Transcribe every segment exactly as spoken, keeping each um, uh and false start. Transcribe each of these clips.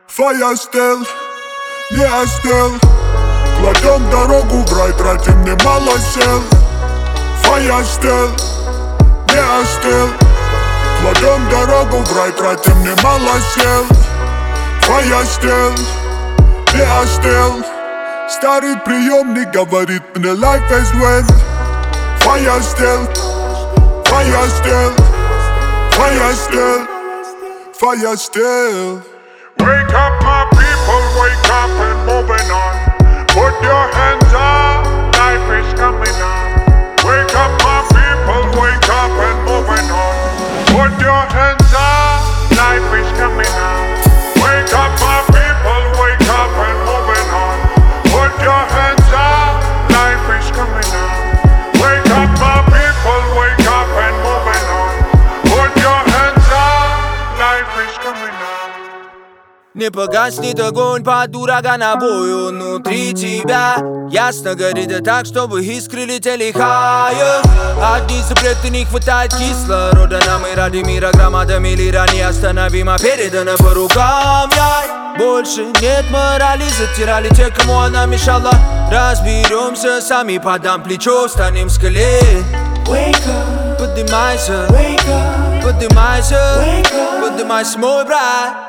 Fire still, не остыл. Кладем дорогу в рай, тратим немало сил. Fire still, не остыл. Кладем дорогу в рай, тратим немало сил. Fire still, не остыл. Старый приемник говорит мне life is when. Fire still, fire still, fire still, fire still. Wake up my people, wake up and moving on. Put your hands up, life is coming on. Wake up my people, wake up and moving on. Put your hands up, life is coming on. Wake up my people, wake up and moving on. Put your hands up, life is coming on. Wake up my people, wake up and moving on. Put your hands up, life is coming on. Не погаснет огонь под урагана бою внутри тебя. Ясно горит и так, чтобы искры летели higher. Одни запреты, не хватает кислорода. Нам и ради мира громадами лира неостановимо передана по рукам. Я больше нет морали, затирали те, кому она мешала. Разберемся сами, подам плечо, станем скале. Wake up, Поднимайся, wake up, поднимайся, wake up. поднимайся, мой брат.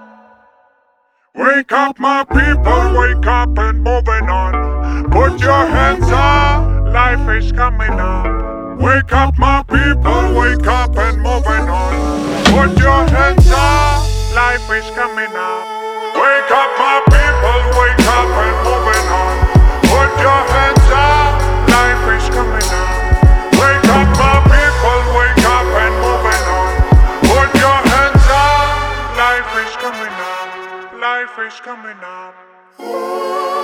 Wake up my people, wake up and moving on. Put your hands up, life is coming on. Wake up my people, wake up and moving on. Put your hands up, life is coming on. Wake up my people, wake up and moving on. Put your hands up, life is coming on. Wake up my people, wake up and moving on. Put your hands up, life is coming on. Life is coming up.